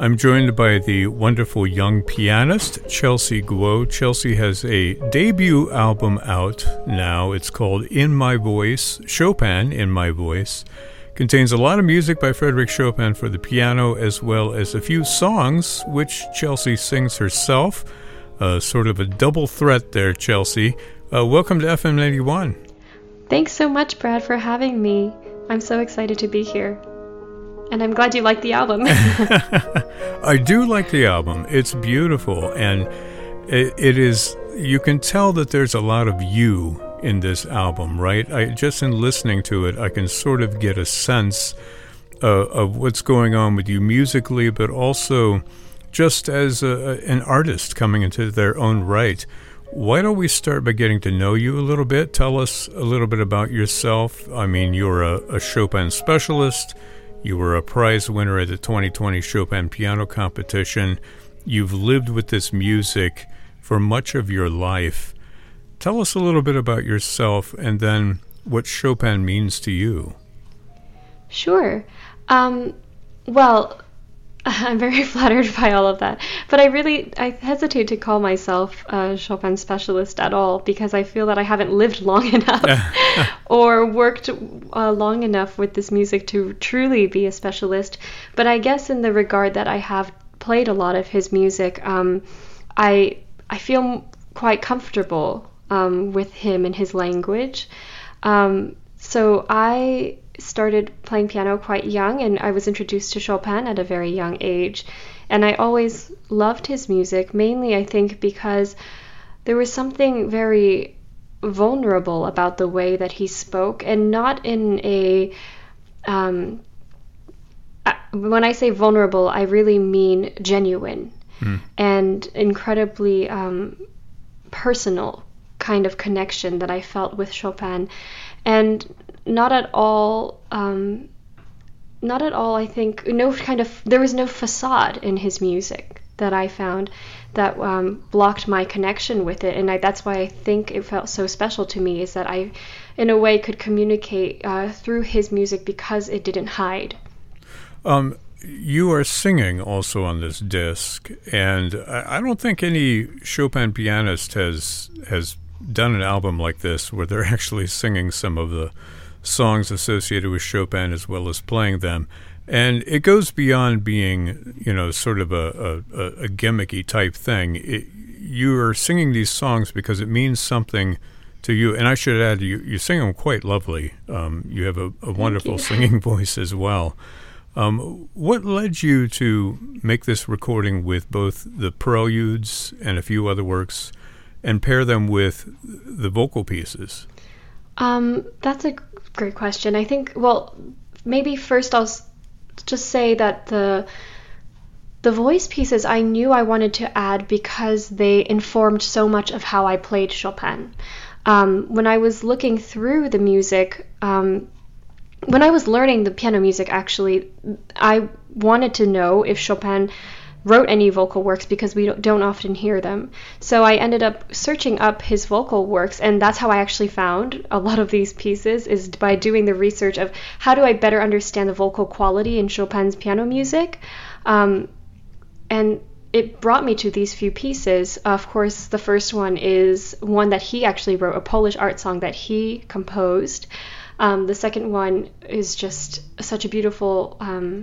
I'm joined by the wonderful young pianist, Chelsea Guo. Chelsea has a debut album out now. It's called In My Voice, Chopin in My Voice. Contains a lot of music by Frédéric Chopin for the piano, as well as a few songs, which Chelsea sings herself. Sort of a double threat there, Chelsea. Welcome to FM 91. Thanks so much, Brad, for having me. I'm so excited to be here. And I'm glad you like the album. I do like the album. It's beautiful. And it is, you can tell that there's a lot of you in this album, right? Just in listening to it, I can sort of get a sense of what's going on with you musically, but also just as an artist coming into their own right. Why don't we start by getting to know you a little bit? Tell us a little bit about yourself. I mean, you're a Chopin specialist. You were a prize winner at the 2020 Chopin Piano Competition. You've lived with this music for much of your life. Tell us a little bit about yourself and then what Chopin means to you. Sure. Well, I'm very flattered by all of that. But I hesitate to call myself a Chopin specialist at all because I feel that I haven't lived long enough or worked long enough with this music to truly be a specialist. But I guess in the regard that I have played a lot of his music, I feel quite comfortable with him and his language. So I started playing piano quite young, and I was introduced to Chopin at a very young age. And I always loved his music, mainly I think because there was something very vulnerable about the way that he spoke, and not in a... when I say vulnerable, I really mean genuine and incredibly personal kind of connection that I felt with Chopin. And not at all, I think, there was no facade in his music that I found that blocked my connection with it. And that's why I think it felt so special to me, is that I, in a way, could communicate through his music because it didn't hide. You are singing also on this disc, and I don't think any Chopin pianist has done an album like this where they're actually singing some of the songs associated with Chopin as well as playing them. And it goes beyond being, sort of a gimmicky type thing. You are singing these songs because it means something to you. And I should add, you sing them quite lovely. You have a wonderful singing voice as well. What led you to make this recording with both the preludes and a few other works and pair them with the vocal pieces? That's a great question. I think, maybe first I'll just say that the voice pieces I knew I wanted to add because they informed so much of how I played Chopin. When I was looking through the music, when I was learning the piano music, actually, I wanted to know if Chopin wrote any vocal works because we don't often hear them. So I ended up searching up his vocal works, and that's how I actually found a lot of these pieces, is by doing the research of how do I better understand the vocal quality in Chopin's piano music. And it brought me to these few pieces. Of course, the first one is one that he actually wrote, a Polish art song that he composed. The second one is just such a beautiful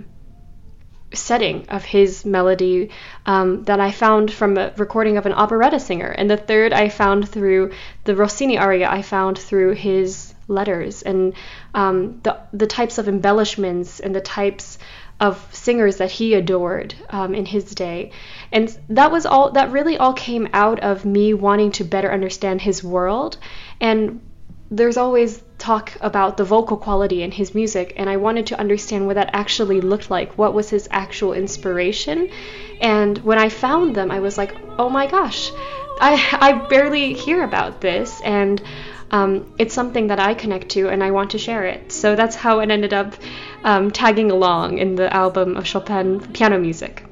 setting of his melody that I found from a recording of an operetta singer. And the third I found through the Rossini aria I found through his letters, and the types of embellishments and the types of singers that he adored in his day. And that really all came out of me wanting to better understand his world. And there's always talk about the vocal quality in his music, and I wanted to understand what that actually looked like. What was his actual inspiration? And when I found them, I was like, oh my gosh, I barely hear about this, and it's something that I connect to, and I want to share it. So that's how it ended up tagging along in the album of Chopin piano music.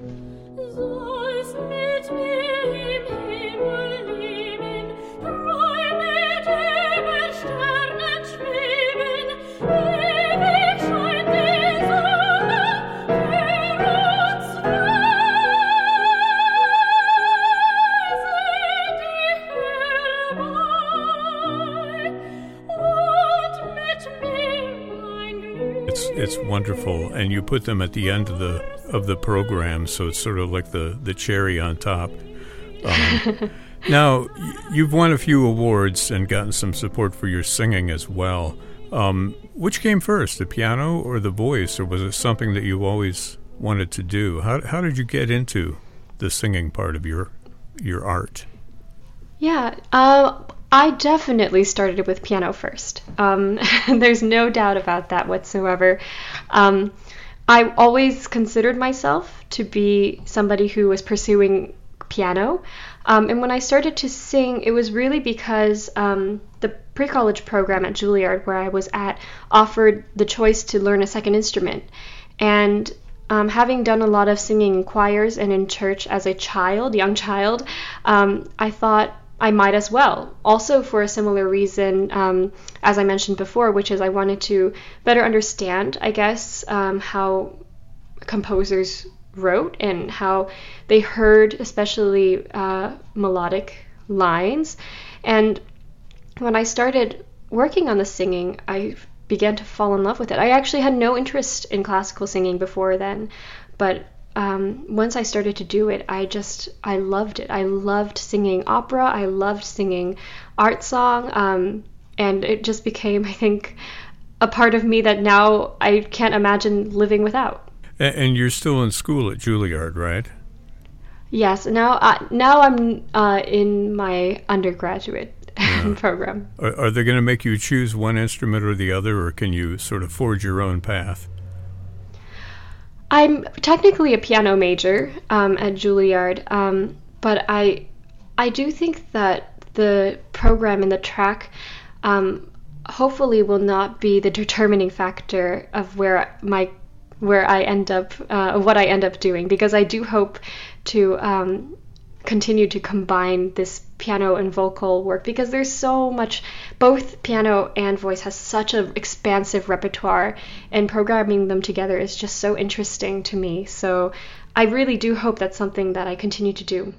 Ewig scheint die Sonne, für uns frei. wonderful, and you put them at the end of the program, so it's sort of like the cherry on top. Now, you've won a few awards and gotten some support for your singing as well. Which came first, the piano or the voice, or was it something that you always wanted to do? How did you get into the singing part of your art? Yeah, I definitely started with piano first. There's no doubt about that whatsoever. I always considered myself to be somebody who was pursuing piano. And when I started to sing, it was really because the pre-college program at Juilliard, where I was at, offered the choice to learn a second instrument. And having done a lot of singing in choirs and in church as a young child, I thought I might as well. Also for a similar reason, as I mentioned before, which is I wanted to better understand, I guess, how composers wrote and how they heard, especially melodic lines. And when I started working on the singing, I began to fall in love with it. I actually had no interest in classical singing before then, but once I started to do it, I loved it. I loved singing opera. I loved singing art song. And it just became, I think, a part of me that now I can't imagine living without. And you're still in school at Juilliard, right? Yes. Now I'm in my undergraduate program. Are they going to make you choose one instrument or the other, or can you sort of forge your own path? I'm technically a piano major at Juilliard, but I do think that the program and the track hopefully will not be the determining factor of what I end up doing, because I do hope to continue to combine this piano and vocal work, because there's so much, both piano and voice has such an expansive repertoire, and programming them together is just so interesting to me. So I really do hope that's something that I continue to do.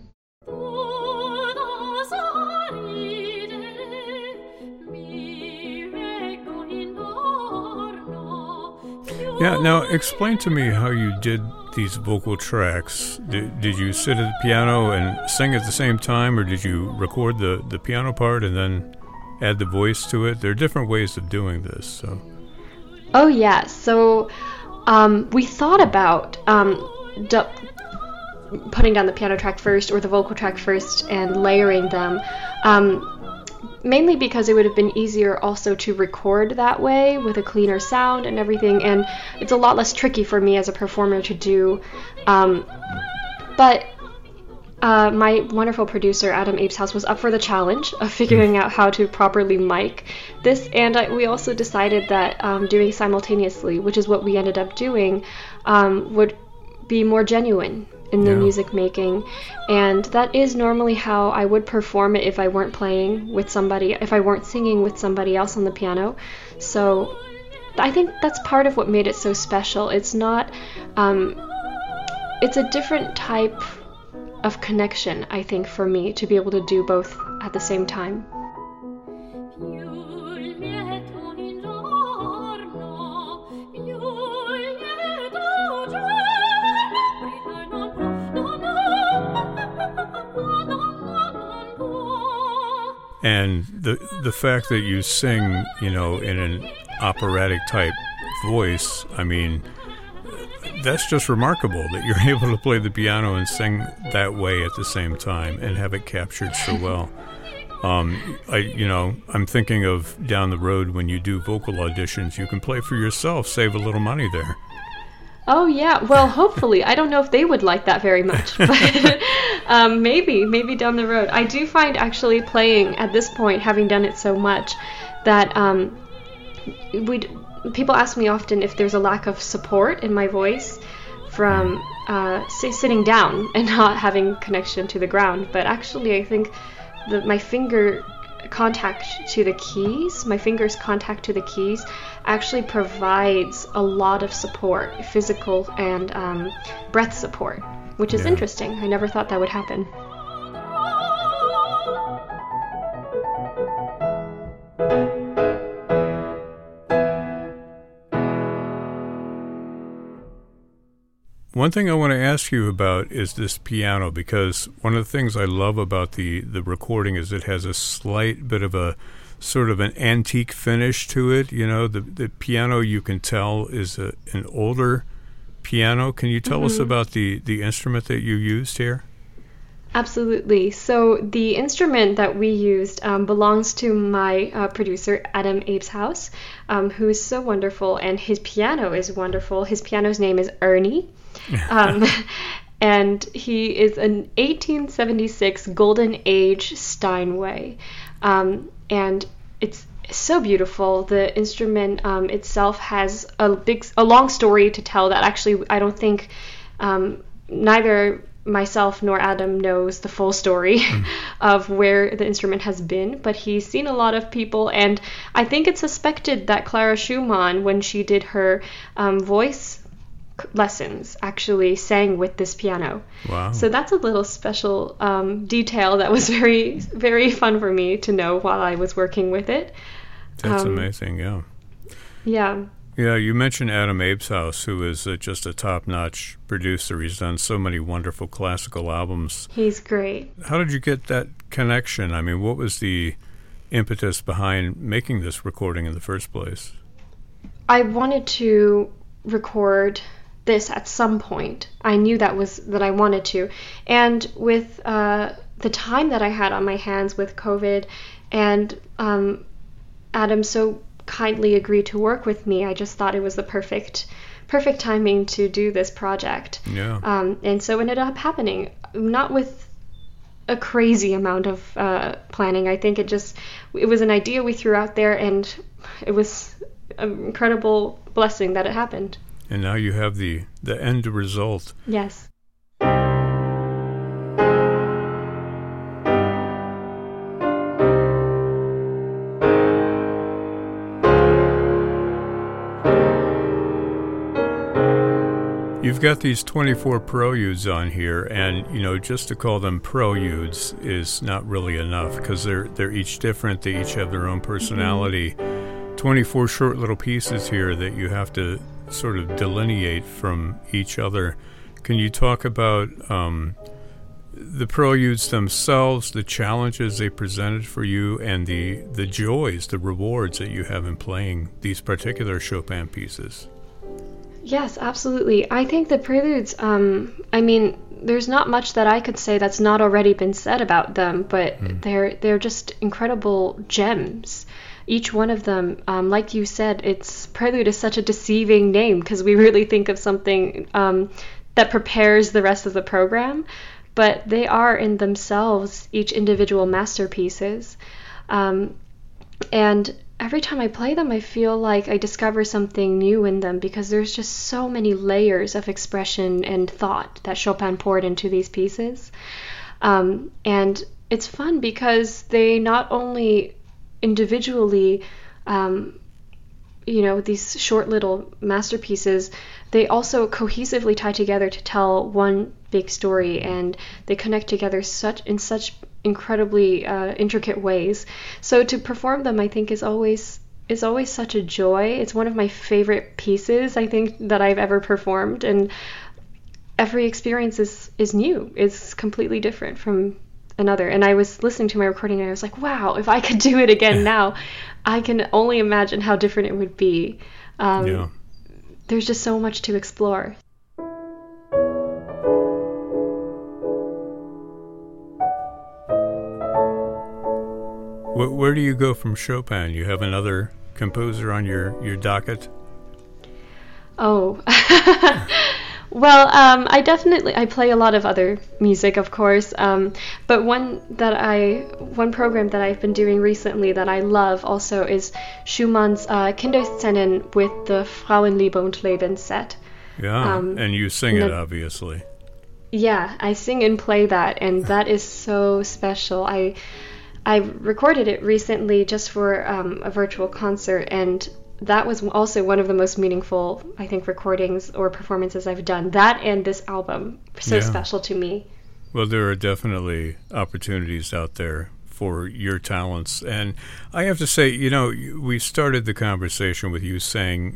Yeah, now explain to me how you did these vocal tracks. Did you sit at the piano and sing at the same time, or did you record the piano part and then add the voice to it? There are different ways of doing this. So. Oh yeah, so we thought about putting down the piano track first or the vocal track first and layering them. Mainly because it would have been easier also to record that way with a cleaner sound and everything, and it's a lot less tricky for me as a performer to do. But my wonderful producer, Adam Apeshouse, was up for the challenge of figuring out how to properly mic this, and we also decided that doing simultaneously, which is what we ended up doing, would be more genuine in the music making, and that is normally how I would perform it if I weren't playing with somebody, if I weren't singing with somebody else on the piano. So I think that's part of what made it so special. It's not, it's a different type of connection, I think, for me to be able to do both at the same time. And the fact that you sing, in an operatic type voice, I mean, that's just remarkable that you're able to play the piano and sing that way at the same time and have it captured so well. I'm thinking of down the road when you do vocal auditions, you can play for yourself, save a little money there. Oh yeah, well hopefully. I don't know if they would like that very much, but maybe down the road. I do find actually playing at this point, having done it so much, that people ask me often if there's a lack of support in my voice from sitting down and not having connection to the ground. But actually I think my fingers contact to the keys actually provides a lot of support, physical and breath support, which is interesting. I never thought that would happen. One thing I want to ask you about is this piano, because one of the things I love about the recording is it has a slight bit of a sort of an antique finish to it. You know, the piano, you can tell, is an older piano. Can you tell us about the instrument that you used here? Absolutely. So the instrument that we used belongs to my producer, Adam Abeshouse, who is so wonderful, and his piano is wonderful. His piano's name is Ernie, and he is an 1876 Golden Age Steinway, and it's so beautiful. The instrument itself has a long story to tell that actually I don't think neither myself nor Adam knows the full story of where the instrument has been, but he's seen a lot of people, and I think it's suspected that Clara Schumann, when she did her voice lessons, actually sang with this piano. Wow. So that's a little special detail that was very, very fun for me to know while I was working with it. That's amazing, yeah. Yeah. Yeah, you mentioned Adam Abeshouse, who is just a top-notch producer. He's done so many wonderful classical albums. He's great. How did you get that connection? I mean, what was the impetus behind making this recording in the first place? I wanted to record this at some point. I knew that I wanted to. And with the time that I had on my hands with COVID, and Adam so kindly agreed to work with me, I just thought it was the perfect timing to do this project. Yeah. And so it ended up happening, not with a crazy amount of planning. I think it was an idea we threw out there, and it was an incredible blessing that it happened. And now you have the end result. Yes. You've got these 24 preludes on here, and, you know, just to call them preludes is not really enough, because they're each different. They each have their own personality. 24 short little pieces here that you have to sort of delineate from each other. Can you talk about the preludes themselves, the challenges they presented for you, and the joys, the rewards that you have in playing these particular Chopin pieces? Yes, absolutely. I think the preludes, I mean, there's not much that I could say that's not already been said about them, but they're just incredible gems. Each one of them, like you said, prelude is such a deceiving name, because we really think of something that prepares the rest of the program, but they are in themselves each individual masterpieces. And every time I play them, I feel like I discover something new in them, because there's just so many layers of expression and thought that Chopin poured into these pieces. And it's fun because they not only individually, these short little masterpieces, they also cohesively tie together to tell one big story, and they connect together in such incredibly intricate ways. So to perform them, I think, is always such a joy. It's one of my favorite pieces, I think, that I've ever performed, and every experience is new. It's completely different from another. And I was listening to my recording, and I was like, wow, if I could do it again now, I can only imagine how different it would be. There's just so much to explore. Where do you go from Chopin? You have another composer on your docket? Oh, well, I play a lot of other music, of course, but one program that I've been doing recently that I love also is Schumann's Kinderszenen with the Frauenliebe und Leben set. Yeah, and you sing it, obviously. Yeah, I sing and play that, and that is so special. I recorded it recently just for a virtual concert, and that was also one of the most meaningful, I think, recordings or performances I've done. That and this album are so special to me. Well, there are definitely opportunities out there for your talents. And I have to say, we started the conversation with you saying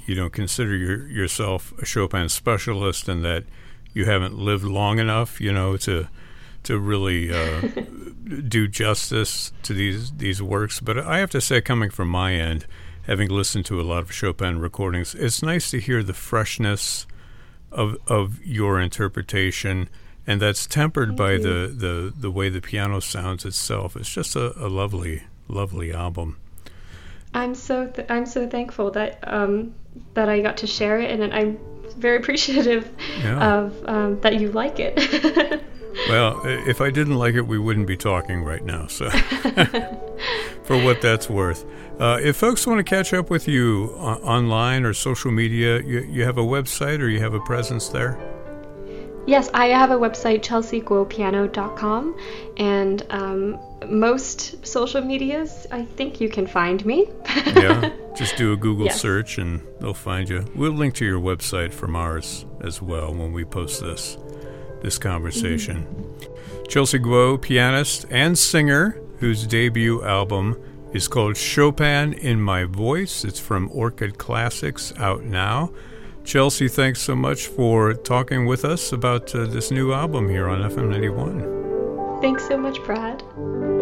you don't consider yourself a Chopin specialist, and that you haven't lived long enough, to really do justice to these works. But I have to say, coming from my end, having listened to a lot of Chopin recordings, it's nice to hear the freshness of your interpretation, and that's tempered by the way the piano sounds itself. It's just a lovely, lovely album. I'm so thankful that that I got to share it, and I'm very appreciative of that you like it. Well, if I didn't like it, we wouldn't be talking right now. So, for what that's worth, if folks want to catch up with you online or social media, you have a website or you have a presence there? Yes, I have a website, chelseaguopiano.com, and most social medias, I think you can find me. Yeah, just do a Google search and they'll find you. We'll link to your website from ours as well when we post this conversation. Mm-hmm. Chelsea Guo, pianist and singer, whose debut album is called Chopin in My Voice. It's from Orchid Classics, out now. Chelsea, thanks so much for talking with us about this new album here on FM 91. Thanks so much, Brad.